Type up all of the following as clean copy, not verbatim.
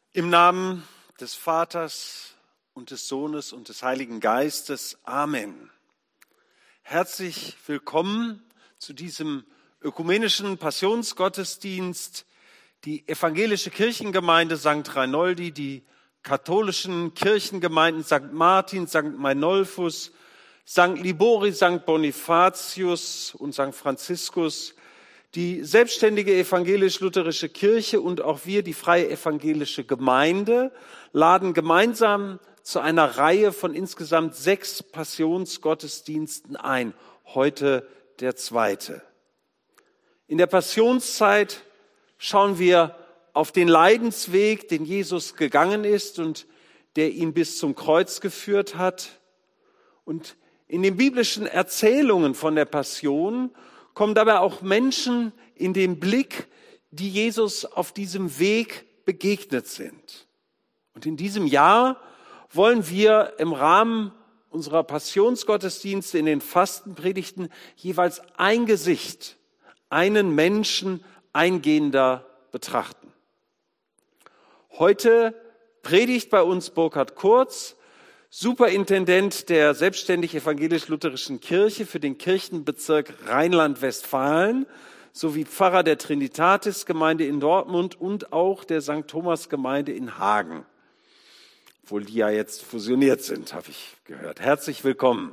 Im Namen des Vaters und des Sohnes und des Heiligen Geistes. Amen. Herzlich willkommen zu diesem ökumenischen Passionsgottesdienst. Die evangelische Kirchengemeinde St. Reinoldi, die katholischen Kirchengemeinden St. Martin, St. Meinolfus, St. Libori, St. Bonifatius und St. Franziskus, die selbstständige evangelisch-lutherische Kirche und auch wir, die freie evangelische Gemeinde, laden gemeinsam zu einer Reihe von insgesamt 6 Passionsgottesdiensten ein. Heute der 2. In der Passionszeit schauen wir auf den Leidensweg, den Jesus gegangen ist und der ihn bis zum Kreuz geführt hat. Und in den biblischen Erzählungen von der Passion kommen dabei auch Menschen in den Blick, die Jesus auf diesem Weg begegnet sind. Und in diesem Jahr wollen wir im Rahmen unserer Passionsgottesdienste in den Fastenpredigten jeweils ein Gesicht, einen Menschen eingehender betrachten. Heute predigt bei uns Burkhard Kurz, Superintendent der selbstständig evangelisch-lutherischen Kirche für den Kirchenbezirk Rheinland-Westfalen sowie Pfarrer der Trinitatis-Gemeinde in Dortmund und auch der St. Thomas-Gemeinde in Hagen. Obwohl die ja jetzt fusioniert sind, habe ich gehört. Herzlich willkommen.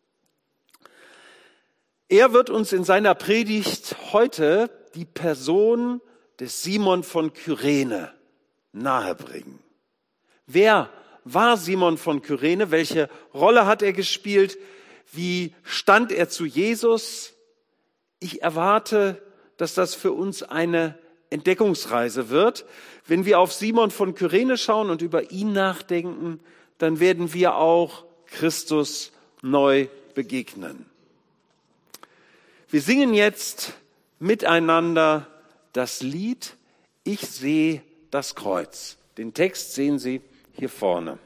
Er wird uns in seiner Predigt heute die Person des Simon von Kyrene nahebringen. Wer war Simon von Kyrene? Welche Rolle hat er gespielt? Wie stand er zu Jesus? Ich erwarte, dass das für uns eine Entdeckungsreise wird. Wenn wir auf Simon von Kyrene schauen und über ihn nachdenken, dann werden wir auch Christus neu begegnen. Wir singen jetzt miteinander das Lied Ich sehe das Kreuz. Den Text sehen Sie hier vorne.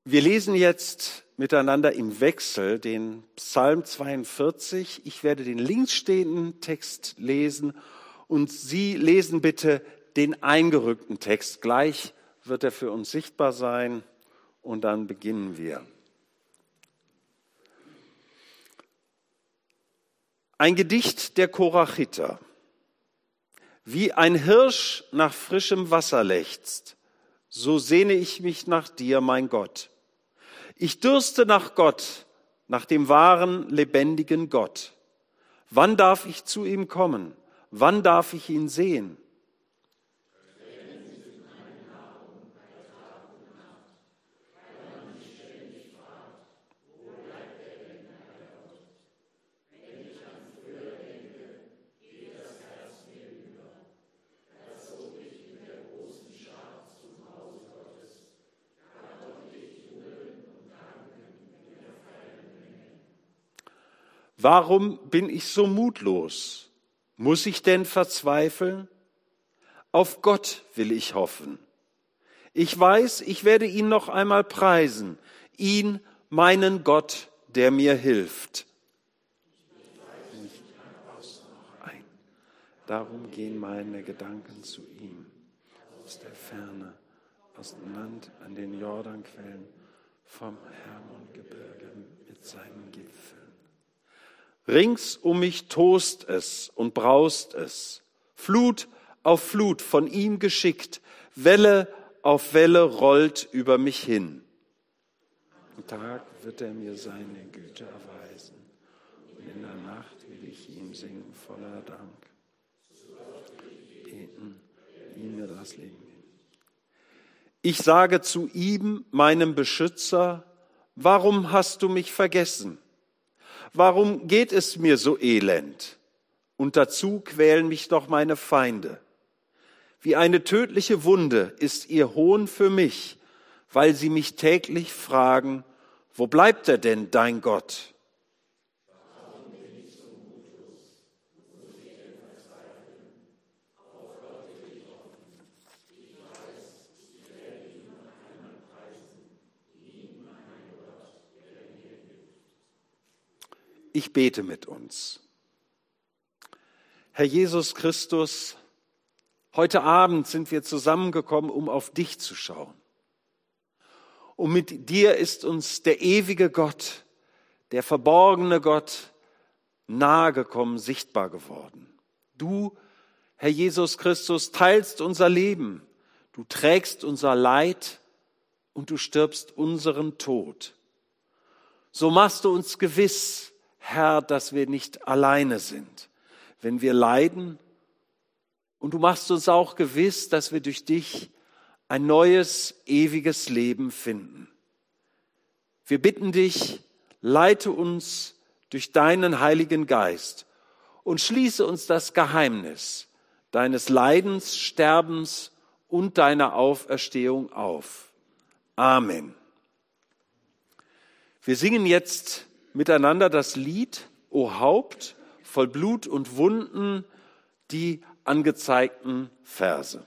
Wir lesen jetzt miteinander im Wechsel den Psalm 42. Ich werde den links stehenden Text lesen und Sie lesen bitte den eingerückten Text. Gleich wird er für uns sichtbar sein und dann beginnen wir. Ein Gedicht der Korachiter. Wie ein Hirsch nach frischem Wasser lechzt, so sehne ich mich nach dir, mein Gott. Ich dürste nach Gott, nach dem wahren, lebendigen Gott. Wann darf ich zu ihm kommen? Wann darf ich ihn sehen? Warum bin ich so mutlos? Muss ich denn verzweifeln? Auf Gott will ich hoffen. Ich weiß, ich werde ihn noch einmal preisen, ihn, meinen Gott, der mir hilft. Darum gehen meine Gedanken zu ihm, aus der Ferne, aus dem Land an den Jordanquellen, vom Hermongebirge mit seinen Gipfeln. Rings um mich tost es und braust es, Flut auf Flut von ihm geschickt, Welle auf Welle rollt über mich hin. Am Tag wird er mir seine Güte erweisen, und in der Nacht will ich ihm singen voller Dank. Beten, ihm mir das Leben geben. Ich sage zu ihm, meinem Beschützer, warum hast du mich vergessen? Warum geht es mir so elend? Und dazu quälen mich doch meine Feinde. Wie eine tödliche Wunde ist ihr Hohn für mich, weil sie mich täglich fragen, wo bleibt er denn, dein Gott? Ich bete mit uns. Herr Jesus Christus, heute Abend sind wir zusammengekommen, um auf dich zu schauen. Und mit dir ist uns der ewige Gott, der verborgene Gott, nahegekommen, sichtbar geworden. Du, Herr Jesus Christus, teilst unser Leben, du trägst unser Leid und du stirbst unseren Tod. So machst du uns gewiss, Herr, dass wir nicht alleine sind, wenn wir leiden. Und du machst uns auch gewiss, dass wir durch dich ein neues, ewiges Leben finden. Wir bitten dich, leite uns durch deinen Heiligen Geist und schließe uns das Geheimnis deines Leidens, Sterbens und deiner Auferstehung auf. Amen. Wir singen jetzt miteinander das Lied O Haupt voll Blut und Wunden, die angezeigten Verse.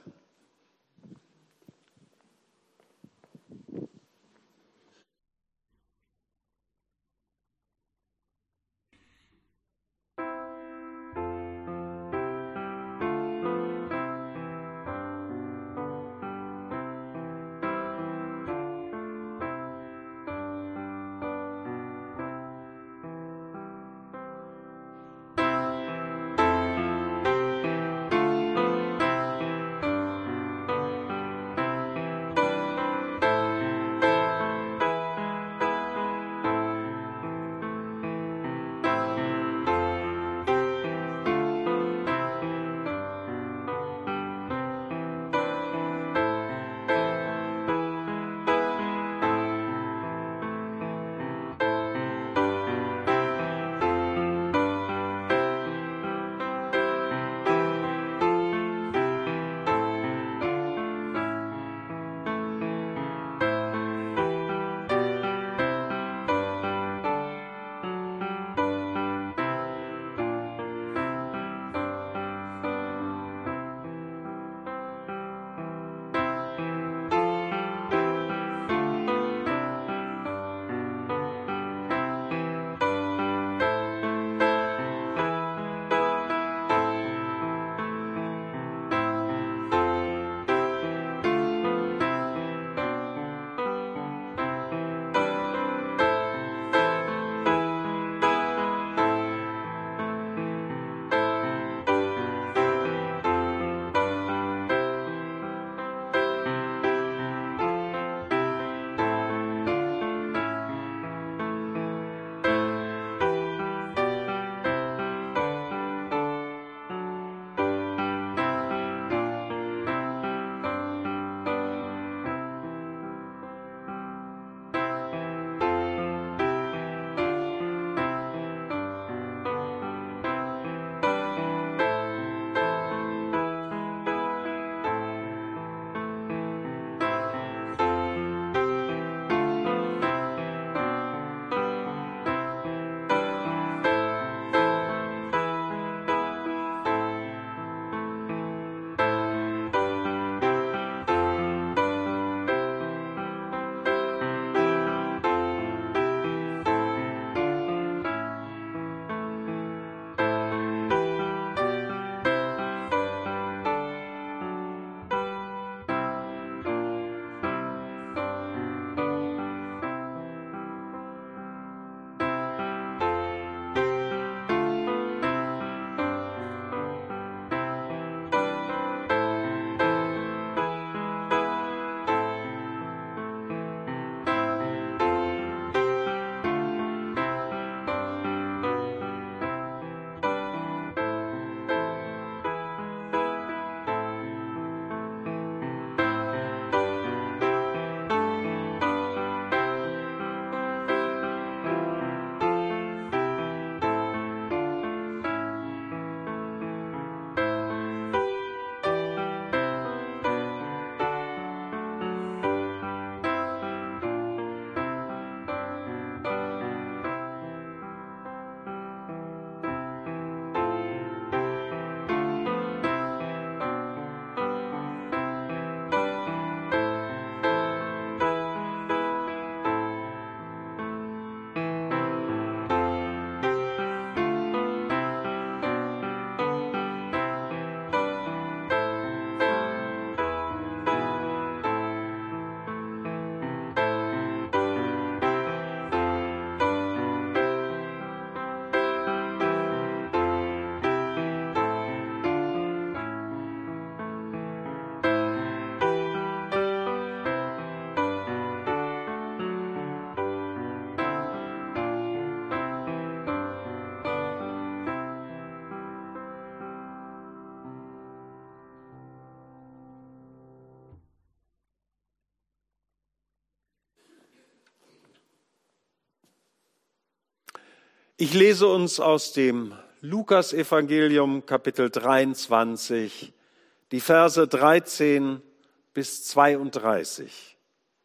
Ich lese uns aus dem Lukasevangelium Kapitel 23, die Verse 13 bis 32.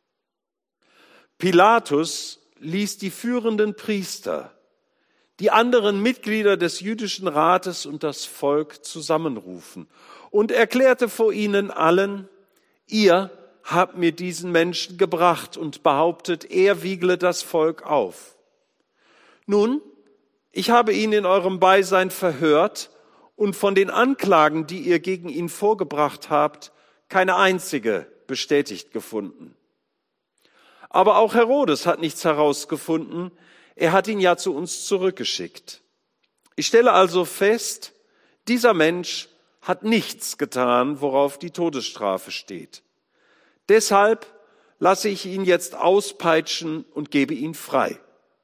Pilatus ließ die führenden Priester, die anderen Mitglieder des jüdischen Rates und das Volk zusammenrufen und erklärte vor ihnen allen: Ihr habt mir diesen Menschen gebracht und behauptet, er wiegle das Volk auf. Nun, ich habe ihn in eurem Beisein verhört und von den Anklagen, die ihr gegen ihn vorgebracht habt, keine einzige bestätigt gefunden. Aber auch Herodes hat nichts herausgefunden. Er hat ihn ja zu uns zurückgeschickt. Ich stelle also fest, dieser Mensch hat nichts getan, worauf die Todesstrafe steht. Deshalb lasse ich ihn jetzt auspeitschen und gebe ihn frei.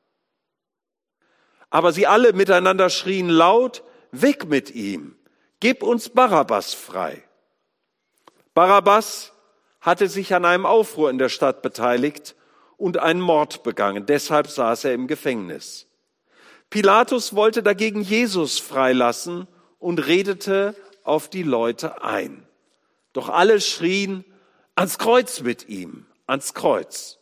Aber sie alle miteinander schrien laut: Weg mit ihm, gib uns Barabbas frei. Barabbas hatte sich an einem Aufruhr in der Stadt beteiligt und einen Mord begangen. Deshalb saß er im Gefängnis. Pilatus wollte dagegen Jesus freilassen und redete auf die Leute ein. Doch alle schrien: Ans Kreuz mit ihm, ans Kreuz.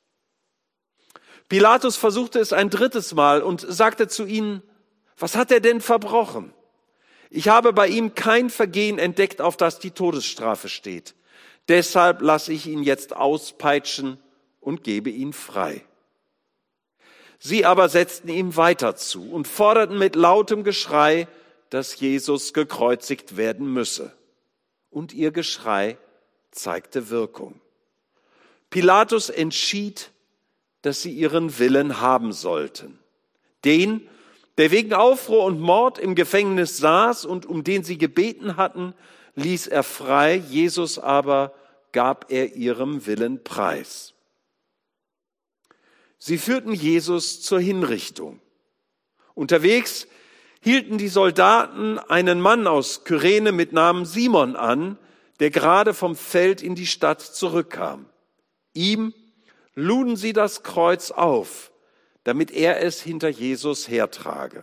Pilatus versuchte es ein drittes Mal und sagte zu ihnen: Was hat er denn verbrochen? Ich habe bei ihm kein Vergehen entdeckt, auf das die Todesstrafe steht. Deshalb lasse ich ihn jetzt auspeitschen und gebe ihn frei. Sie aber setzten ihm weiter zu und forderten mit lautem Geschrei, dass Jesus gekreuzigt werden müsse. Und ihr Geschrei zeigte Wirkung. Pilatus entschied, dass sie ihren Willen haben sollten. Den, der wegen Aufruhr und Mord im Gefängnis saß und um den sie gebeten hatten, ließ er frei, Jesus aber gab er ihrem Willen preis. Sie führten Jesus zur Hinrichtung. Unterwegs hielten die Soldaten einen Mann aus Kyrene mit Namen Simon an, der gerade vom Feld in die Stadt zurückkam. Ihm luden sie das Kreuz auf, damit er es hinter Jesus hertrage.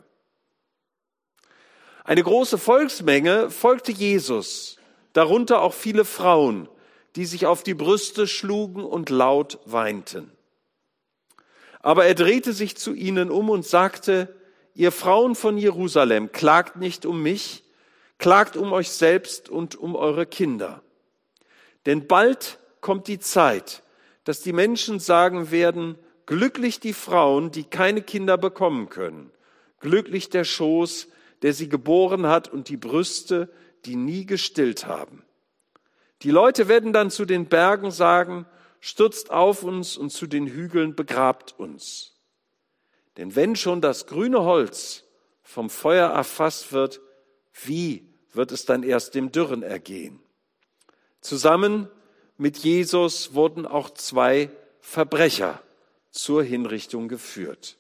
Eine große Volksmenge folgte Jesus, darunter auch viele Frauen, die sich auf die Brüste schlugen und laut weinten. Aber er drehte sich zu ihnen um und sagte: Ihr Frauen von Jerusalem, klagt nicht um mich, klagt um euch selbst und um eure Kinder. Denn bald kommt die Zeit, dass die Menschen sagen werden: Glücklich die Frauen, die keine Kinder bekommen können. Glücklich der Schoß, der sie geboren hat, und die Brüste, die nie gestillt haben. Die Leute werden dann zu den Bergen sagen: Stürzt auf uns, und zu den Hügeln begrabt uns. Denn wenn schon das grüne Holz vom Feuer erfasst wird, wie wird es dann erst dem Dürren ergehen? Zusammen mit Jesus wurden auch 2 Verbrecher zur Hinrichtung geführt.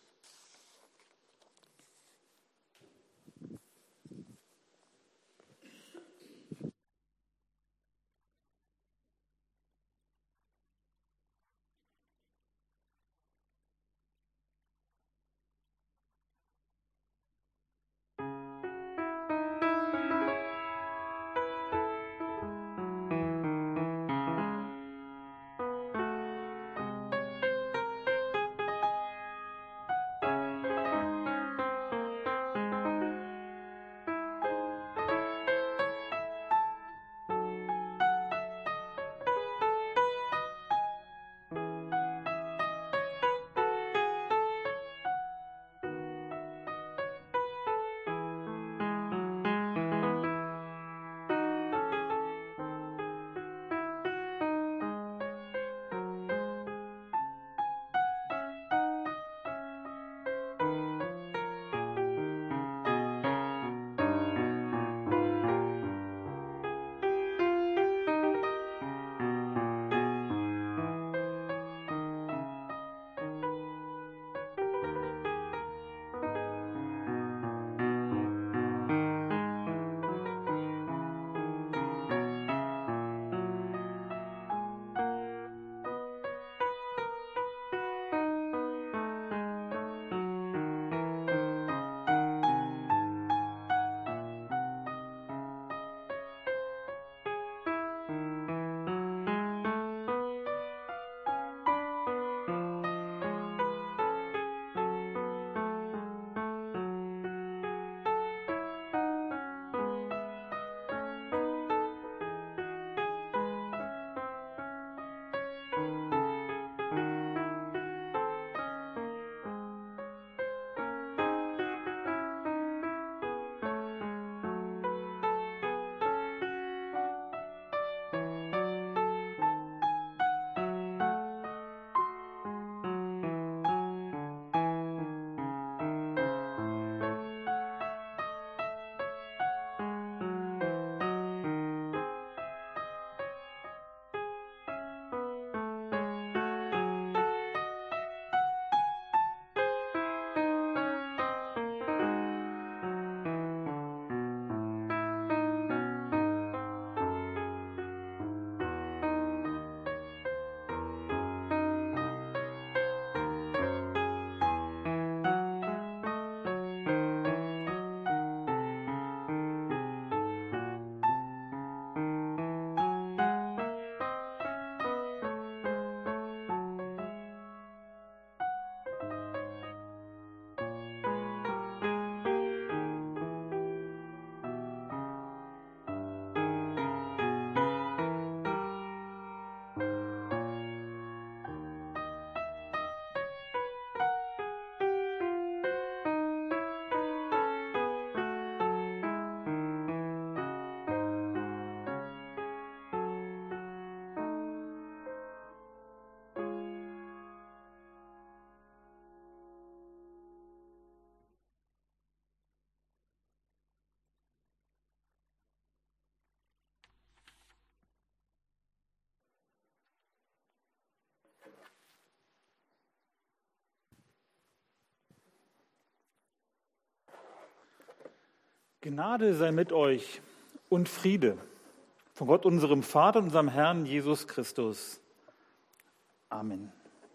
Gnade sei mit euch und Friede von Gott, unserem Vater und unserem Herrn Jesus Christus. Amen.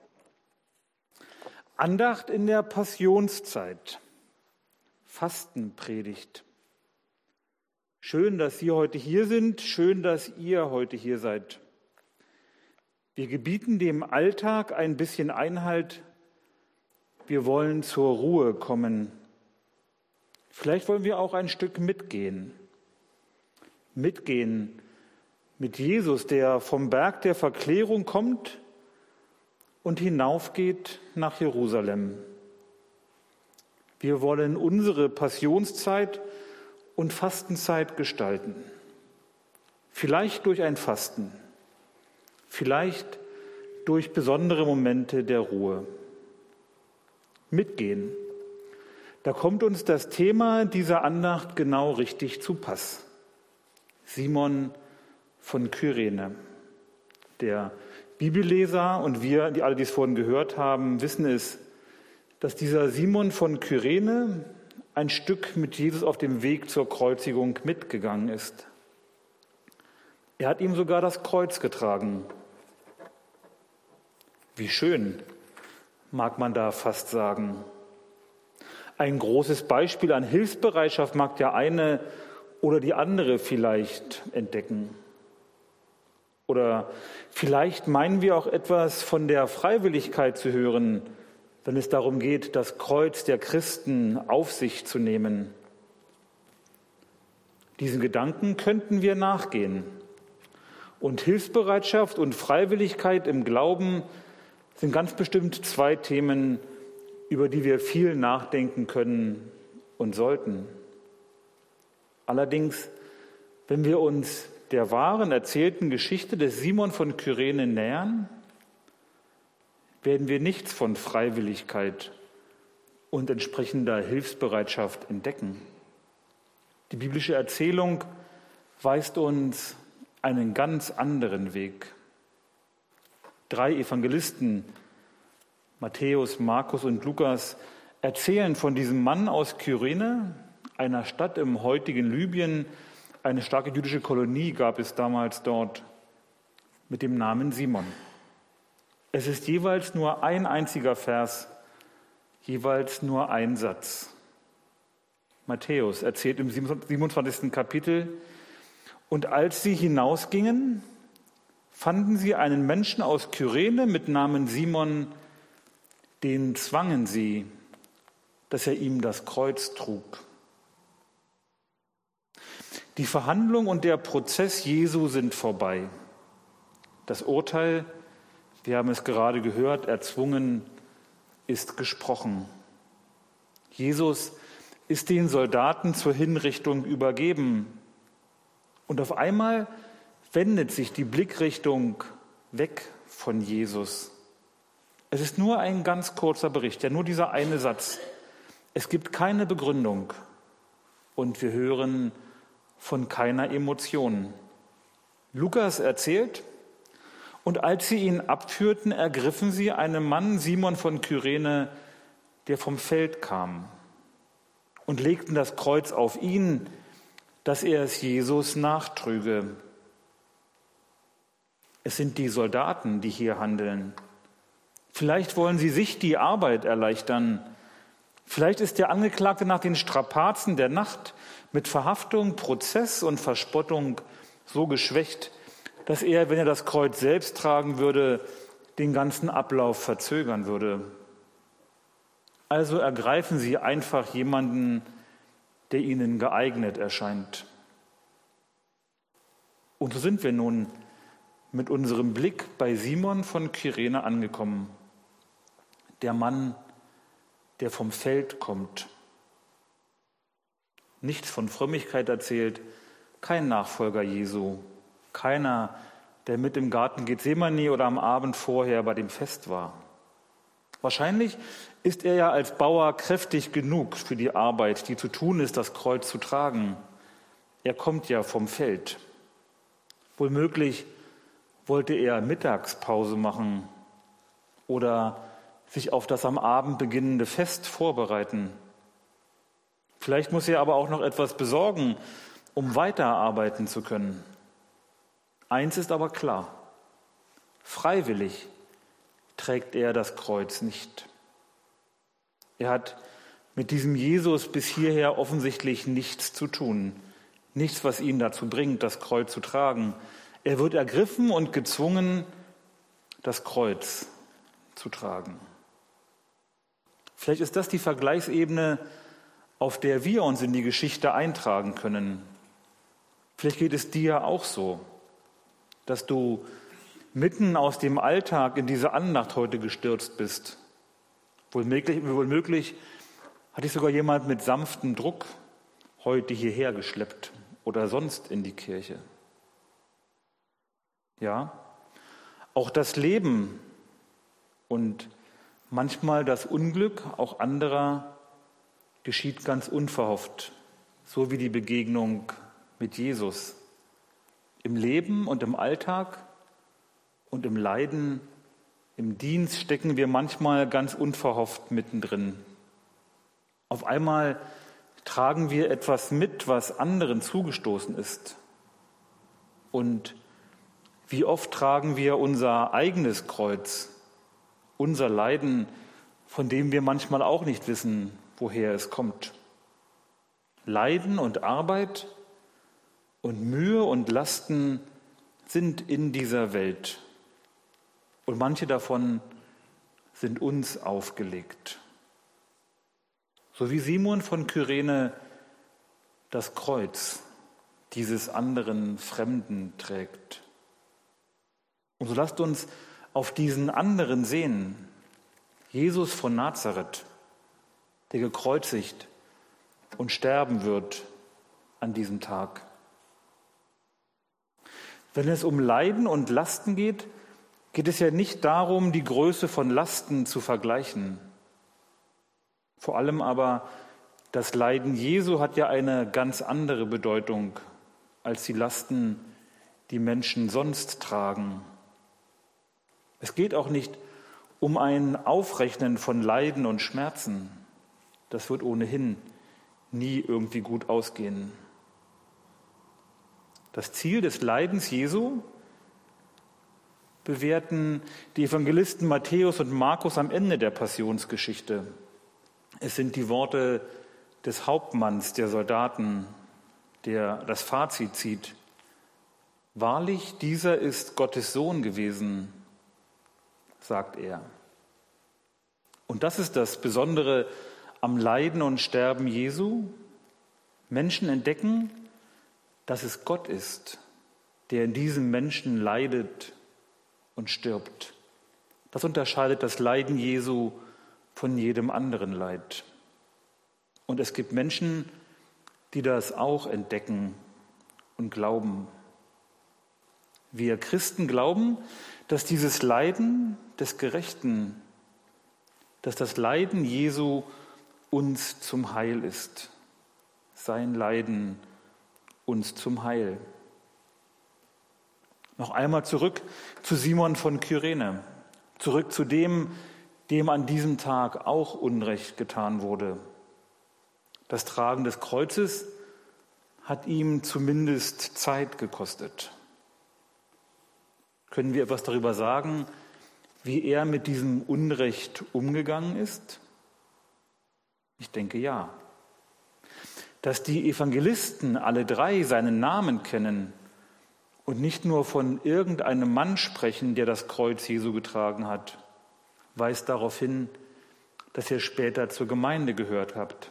Andacht in der Passionszeit. Fastenpredigt. Schön, dass Sie heute hier sind. Schön, dass ihr heute hier seid. Wir gebieten dem Alltag ein bisschen Einhalt. Wir wollen zur Ruhe kommen. Vielleicht wollen wir auch ein Stück mitgehen. Mitgehen mit Jesus, der vom Berg der Verklärung kommt und hinaufgeht nach Jerusalem. Wir wollen unsere Passionszeit und Fastenzeit gestalten. Vielleicht durch ein Fasten, vielleicht durch besondere Momente der Ruhe. Mitgehen. Da kommt uns das Thema dieser Andacht genau richtig zu Pass. Simon von Kyrene. Der Bibelleser und wir, die alle dies vorhin gehört haben, wissen es, dass dieser Simon von Kyrene ein Stück mit Jesus auf dem Weg zur Kreuzigung mitgegangen ist. Er hat ihm sogar das Kreuz getragen. Wie schön, mag man da fast sagen. Ein großes Beispiel an Hilfsbereitschaft mag der eine oder die andere vielleicht entdecken. Oder vielleicht meinen wir auch etwas von der Freiwilligkeit zu hören, wenn es darum geht, das Kreuz der Christen auf sich zu nehmen. Diesen Gedanken könnten wir nachgehen. Und Hilfsbereitschaft und Freiwilligkeit im Glauben sind ganz bestimmt zwei Themen, über die wir viel nachdenken können und sollten. Allerdings, wenn wir uns der wahren erzählten Geschichte des Simon von Kyrene nähern, werden wir nichts von Freiwilligkeit und entsprechender Hilfsbereitschaft entdecken. Die biblische Erzählung weist uns einen ganz anderen Weg. 3 Evangelisten, Matthäus, Markus und Lukas, erzählen von diesem Mann aus Kyrene, einer Stadt im heutigen Libyen. Eine starke jüdische Kolonie gab es damals dort mit dem Namen Simon. Es ist jeweils nur ein einziger Vers, jeweils nur ein Satz. Matthäus erzählt im 27. Kapitel: Und als sie hinausgingen, fanden sie einen Menschen aus Kyrene mit Namen Simon, den zwangen sie, dass er ihm das Kreuz trug. Die Verhandlung und der Prozess Jesu sind vorbei. Das Urteil, wir haben es gerade gehört, erzwungen, ist gesprochen. Jesus ist den Soldaten zur Hinrichtung übergeben. Und auf einmal wendet sich die Blickrichtung weg von Jesus. Es ist nur ein ganz kurzer Bericht, ja nur dieser eine Satz. Es gibt keine Begründung und wir hören von keiner Emotion. Lukas erzählt: Und als sie ihn abführten, ergriffen sie einen Mann, Simon von Kyrene, der vom Feld kam, und legten das Kreuz auf ihn, dass er es Jesus nachtrüge. Es sind die Soldaten, die hier handeln. Vielleicht wollen sie sich die Arbeit erleichtern. Vielleicht ist der Angeklagte nach den Strapazen der Nacht mit Verhaftung, Prozess und Verspottung so geschwächt, dass er, wenn er das Kreuz selbst tragen würde, den ganzen Ablauf verzögern würde. Also ergreifen sie einfach jemanden, der ihnen geeignet erscheint. Und so sind wir nun mit unserem Blick bei Simon von Kyrene angekommen. Der Mann, der vom Feld kommt. Nichts von Frömmigkeit erzählt, kein Nachfolger Jesu, keiner, der mit im Garten Gethsemane oder am Abend vorher bei dem Fest war. Wahrscheinlich ist er ja als Bauer kräftig genug für die Arbeit, die zu tun ist, das Kreuz zu tragen. Er kommt ja vom Feld. Womöglich wollte er Mittagspause machen oder sich auf das am Abend beginnende Fest vorbereiten. Vielleicht muss er aber auch noch etwas besorgen, um weiterarbeiten zu können. Eins ist aber klar: Freiwillig trägt er das Kreuz nicht. Er hat mit diesem Jesus bis hierher offensichtlich nichts zu tun. Nichts, was ihn dazu bringt, das Kreuz zu tragen. Er wird ergriffen und gezwungen, das Kreuz zu tragen. Vielleicht ist das die Vergleichsebene, auf der wir uns in die Geschichte eintragen können. Vielleicht geht es dir auch so, dass du mitten aus dem Alltag in diese Andacht heute gestürzt bist. Wohl möglich hat dich sogar jemand mit sanftem Druck heute hierher geschleppt oder sonst in die Kirche. Ja, auch das Leben und manchmal das Unglück auch anderer geschieht ganz unverhofft, so wie die Begegnung mit Jesus. Im Leben und im Alltag und im Leiden, im Dienst stecken wir manchmal ganz unverhofft mittendrin. Auf einmal tragen wir etwas mit, was anderen zugestoßen ist. Und wie oft tragen wir unser eigenes Kreuz, unser Leiden, von dem wir manchmal auch nicht wissen, woher es kommt. Leiden und Arbeit und Mühe und Lasten sind in dieser Welt. Und manche davon sind uns aufgelegt. So wie Simon von Kyrene das Kreuz dieses anderen Fremden trägt. Und so lasst uns auf diesen anderen sehen, Jesus von Nazareth, der gekreuzigt und sterben wird an diesem Tag. Wenn es um Leiden und Lasten geht, geht es ja nicht darum, die Größe von Lasten zu vergleichen. Vor allem aber, das Leiden Jesu hat ja eine ganz andere Bedeutung als die Lasten, die Menschen sonst tragen. Es geht auch nicht um ein Aufrechnen von Leiden und Schmerzen. Das wird ohnehin nie irgendwie gut ausgehen. Das Ziel des Leidens Jesu bewerten die Evangelisten Matthäus und Markus am Ende der Passionsgeschichte. Es sind die Worte des Hauptmanns der Soldaten, der das Fazit zieht. Wahrlich, dieser ist Gottes Sohn gewesen, sagt er. Und das ist das Besondere am Leiden und Sterben Jesu. Menschen entdecken, dass es Gott ist, der in diesem Menschen leidet und stirbt. Das unterscheidet das Leiden Jesu von jedem anderen Leid. Und es gibt Menschen, die das auch entdecken und glauben. Wir Christen glauben, dass dieses Leiden des Gerechten, dass das Leiden Jesu uns zum Heil ist. Sein Leiden uns zum Heil. Noch einmal zurück zu Simon von Kyrene, zurück zu dem an diesem Tag auch Unrecht getan wurde. Das Tragen des Kreuzes hat ihm zumindest Zeit gekostet. Können wir etwas darüber sagen, wie er mit diesem Unrecht umgegangen ist? Ich denke ja. Dass die Evangelisten alle drei seinen Namen kennen und nicht nur von irgendeinem Mann sprechen, der das Kreuz Jesu getragen hat, weist darauf hin, dass ihr später zur Gemeinde gehört habt.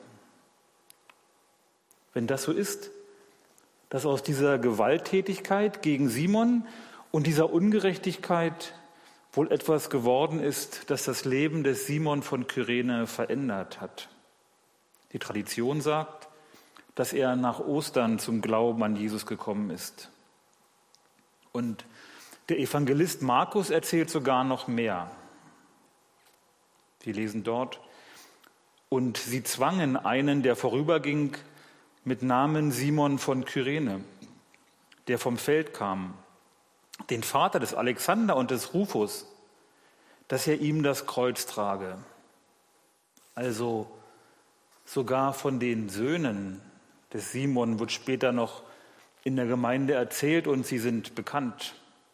Wenn das so ist, dass aus dieser Gewalttätigkeit gegen Simon und dieser Ungerechtigkeit wohl etwas geworden ist, das das Leben des Simon von Kyrene verändert hat. Die Tradition sagt, dass er nach Ostern zum Glauben an Jesus gekommen ist. Und der Evangelist Markus erzählt sogar noch mehr. Wir lesen dort: Und sie zwangen einen, der vorüberging, mit Namen Simon von Kyrene, der vom Feld kam, den Vater des Alexander und des Rufus, dass er ihm das Kreuz trage. Also Sogar von den Söhnen des Simon wird später noch in der Gemeinde erzählt und sie sind bekannt.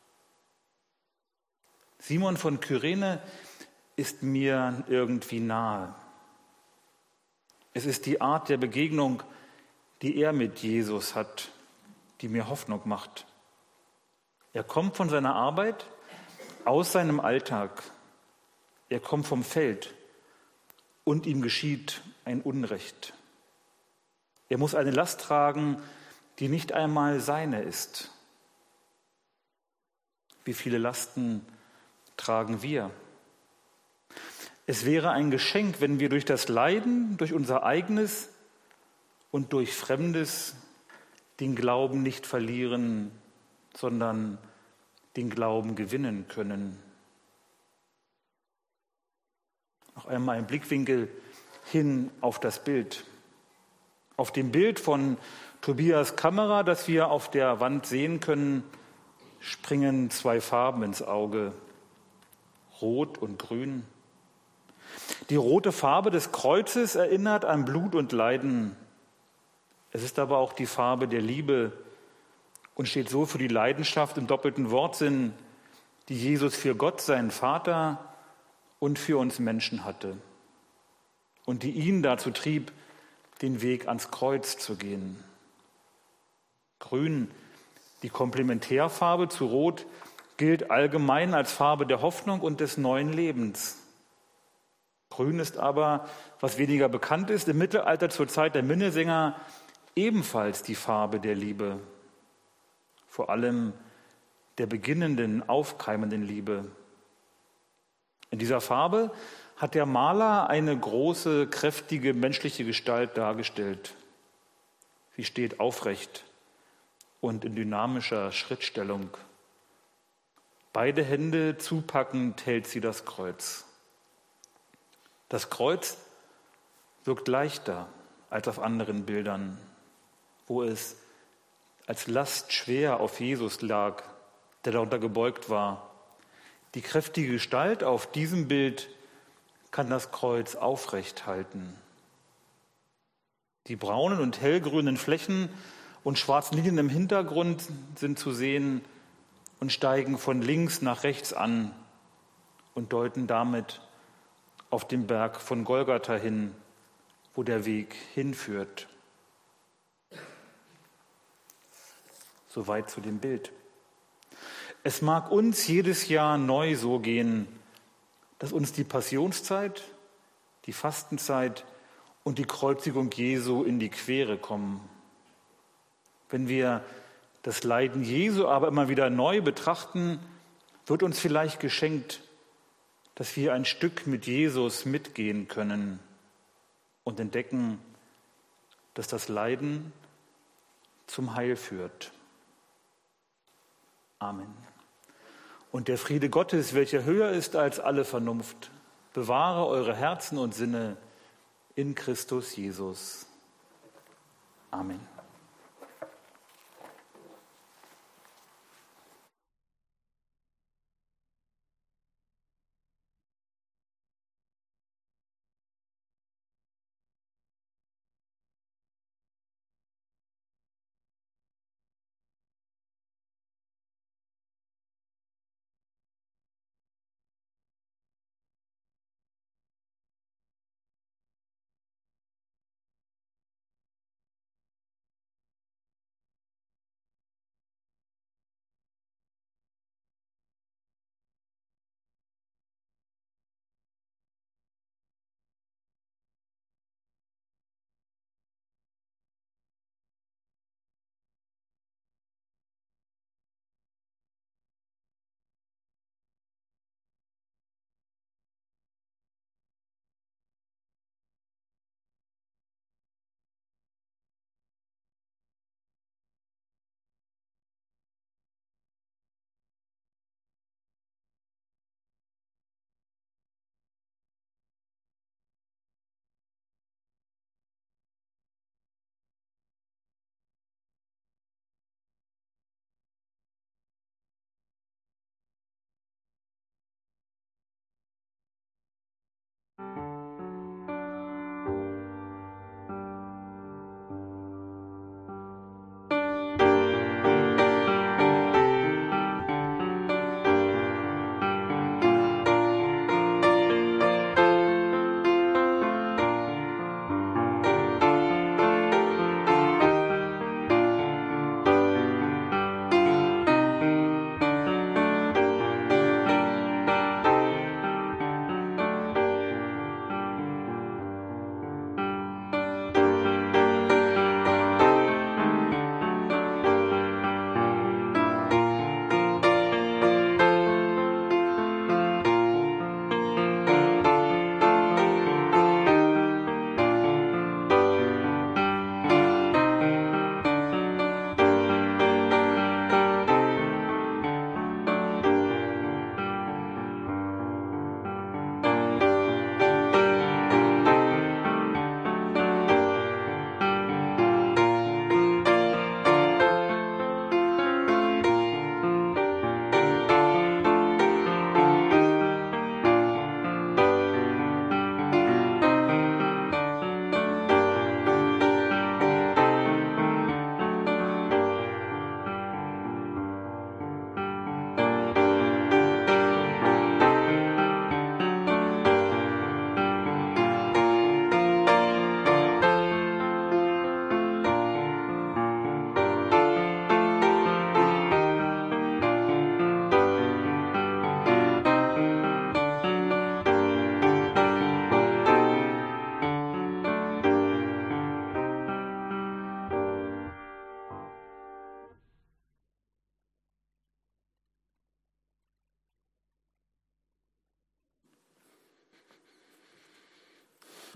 Simon von Kyrene ist mir irgendwie nahe. Es ist die Art der Begegnung, die er mit Jesus hat, die mir Hoffnung macht. Er kommt von seiner Arbeit, aus seinem Alltag. Er kommt vom Feld und ihm geschieht ein Unrecht. Er muss eine Last tragen, die nicht einmal seine ist. Wie viele Lasten tragen wir? Es wäre ein Geschenk, wenn wir durch das Leiden, durch unser eigenes und durch Fremdes den Glauben nicht verlieren, sondern den Glauben gewinnen können. Noch einmal ein Blickwinkel hin auf das Bild. Auf dem Bild von Tobias Kamera, das wir auf der Wand sehen können, springen zwei Farben ins Auge, Rot und Grün. Die rote Farbe des Kreuzes erinnert an Blut und Leiden. Es ist aber auch die Farbe der Liebe und steht so für die Leidenschaft im doppelten Wortsinn, die Jesus für Gott, seinen Vater, und für uns Menschen hatte und die ihn dazu trieb, den Weg ans Kreuz zu gehen. Grün, die Komplementärfarbe zu Rot, gilt allgemein als Farbe der Hoffnung und des neuen Lebens. Grün ist aber, was weniger bekannt ist, im Mittelalter zur Zeit der Minnesänger ebenfalls die Farbe der Liebe, vor allem der beginnenden, aufkeimenden Liebe. In dieser Farbe hat der Maler eine große, kräftige menschliche Gestalt dargestellt. Sie steht aufrecht und in dynamischer Schrittstellung. Beide Hände zupackend hält sie das Kreuz. Das Kreuz wirkt leichter als auf anderen Bildern, wo es als Last schwer auf Jesus lag, der darunter gebeugt war. Die kräftige Gestalt auf diesem Bild kann das Kreuz aufrecht halten. Die braunen und hellgrünen Flächen und schwarzen Linien im Hintergrund sind zu sehen und steigen von links nach rechts an und deuten damit auf den Berg von Golgatha hin, wo der Weg hinführt. Soweit zu dem Bild. Es mag uns jedes Jahr neu so gehen, dass uns die Passionszeit, die Fastenzeit und die Kreuzigung Jesu in die Quere kommen. Wenn wir das Leiden Jesu aber immer wieder neu betrachten, wird uns vielleicht geschenkt, dass wir ein Stück mit Jesus mitgehen können und entdecken, dass das Leiden zum Heil führt. Amen. Und der Friede Gottes, welcher höher ist als alle Vernunft, bewahre eure Herzen und Sinne in Christus Jesus. Amen.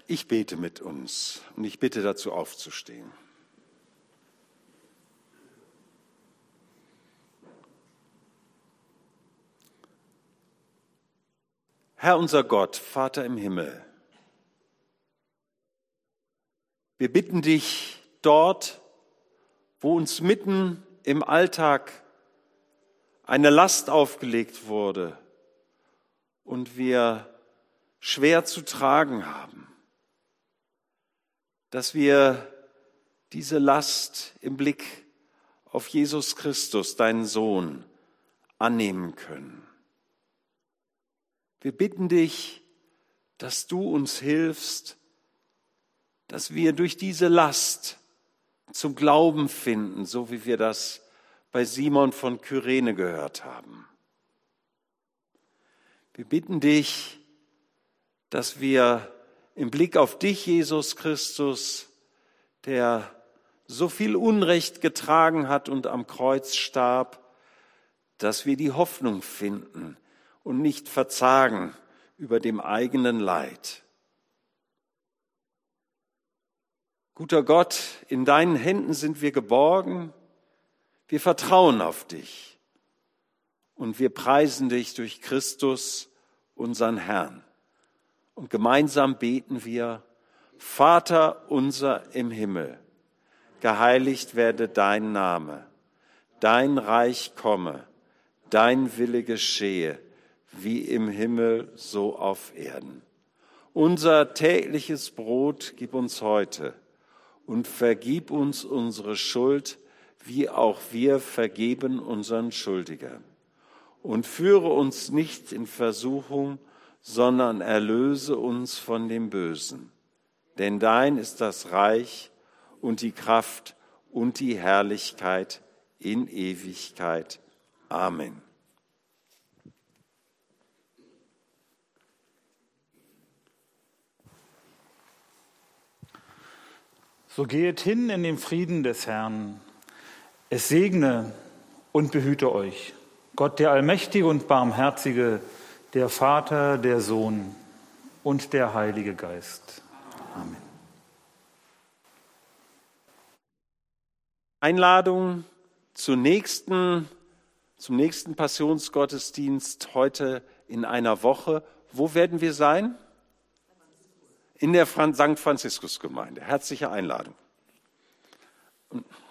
ich bete mit uns und ich bitte dazu aufzustehen. Herr unser Gott, Vater im Himmel, wir bitten dich dort, wo uns mitten im Alltag eine Last aufgelegt wurde und wir schwer zu tragen haben, dass wir diese Last im Blick auf Jesus Christus, deinen Sohn, annehmen können. Wir bitten dich, dass du uns hilfst, dass wir durch diese Last zum Glauben finden, so wie wir das bei Simon von Kyrene gehört haben. Wir bitten dich, dass wir im Blick auf dich, Jesus Christus, der so viel Unrecht getragen hat und am Kreuz starb, dass wir die Hoffnung finden und nicht verzagen über dem eigenen Leid. Guter Gott, in deinen Händen sind wir geborgen, wir vertrauen auf dich und wir preisen dich durch Christus, unseren Herrn. Und gemeinsam beten wir: Vater unser im Himmel, geheiligt werde dein Name, dein Reich komme, dein Wille geschehe, wie im Himmel, so auf Erden. Unser tägliches Brot gib uns heute und vergib uns unsere Schuld, wie auch wir vergeben unseren Schuldigern. Und führe uns nicht in Versuchung, sondern erlöse uns von dem Bösen. Denn dein ist das Reich und die Kraft und die Herrlichkeit in Ewigkeit. Amen. So gehet hin in den Frieden des Herrn. Es segne und behüte euch Gott, der Allmächtige und Barmherzige, der Vater, der Sohn und der Heilige Geist. Amen. Einladung zum nächsten Passionsgottesdienst heute in einer Woche. Wo werden wir sein? In der St. Franziskus Gemeinde. Herzliche Einladung.